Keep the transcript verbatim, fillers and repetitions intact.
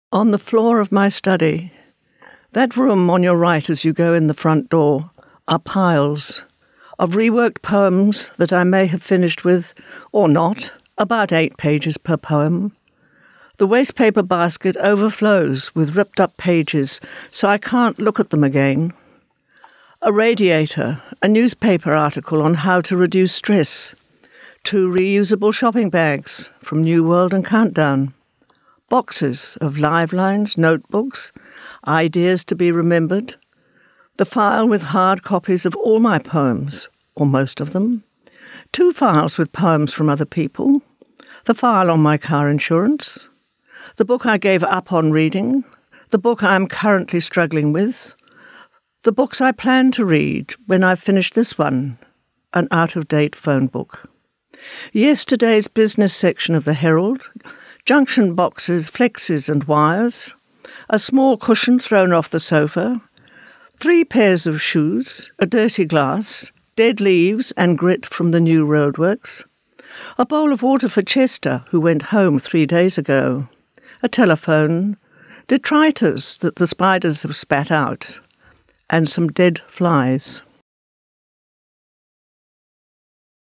On the floor of my study, that room on your right as you go in the front door, are piles of reworked poems that I may have finished with, or not, about eight pages per poem. The wastepaper basket overflows with ripped-up pages, so I can't look at them again. A radiator, a newspaper article on how to reduce stress, two reusable shopping bags from New World and Countdown, boxes of livelines, notebooks, ideas to be remembered, the file with hard copies of all my poems, or most of them, two files with poems from other people, the file on my car insurance, the book I gave up on reading, the book I am currently struggling with, the books I plan to read when I've finished this one, an out-of-date phone book. Yesterday's business section of the Herald, junction boxes, flexes and wires, a small cushion thrown off the sofa, three pairs of shoes, a dirty glass, dead leaves and grit from the new roadworks, a bowl of water for Chester, who went home three days ago, a telephone, detritus that the spiders have spat out, and some dead flies.